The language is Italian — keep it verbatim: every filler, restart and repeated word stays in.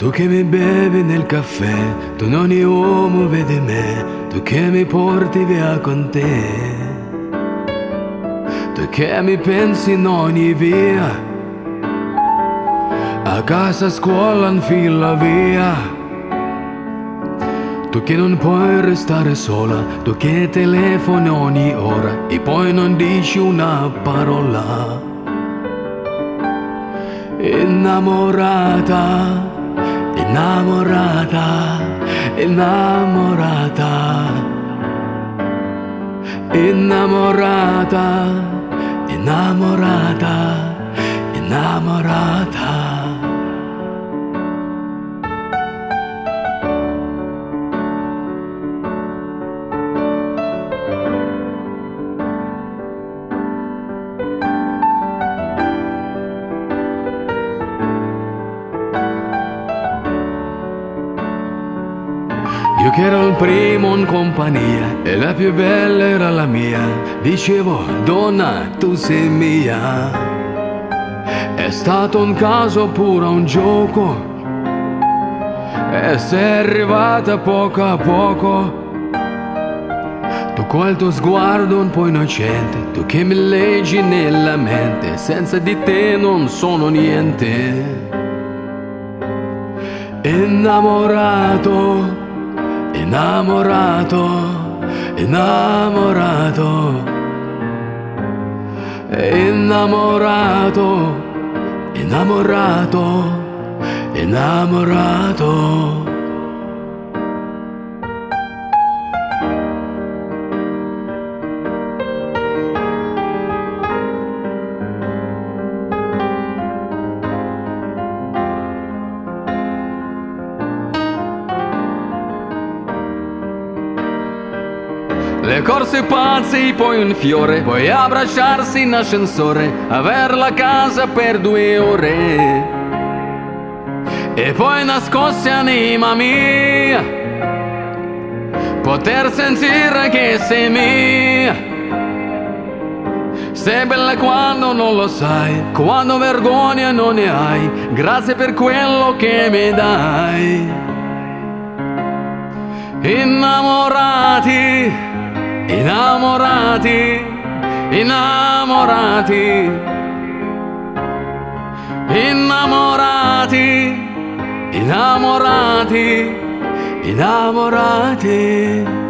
Tu che mi bevi nel caffè, tu in ogni uomo vedi me, tu che mi porti via con te, tu che mi pensi in ogni via, a casa, a scuola, in fila via. Tu che non puoi restare sola, tu che telefoni ogni ora e poi non dici una parola. Innamorata, innamorata, innamorata, innamorata, innamorata, innamorata. Io che ero il primo in compagnia e la più bella era la mia, dicevo donna tu sei mia. È stato un caso pure un gioco e sei arrivata poco a poco. Tu col tuo sguardo un po' innocente, tu che mi leggi nella mente, senza di te non sono niente. Innamorato, innamorato, innamorato, innamorato, innamorato, innamorato. Le corse pazze, poi un fiore, poi abbracciarsi in ascensore, aver la casa per due ore e poi nascosti anima mia, poter sentire che sei mia. Sei bella quando non lo sai, quando vergogna non ne hai, grazie per quello che mi dai. Innamorati, innamorati, innamorati, innamorati, innamorati, innamorati.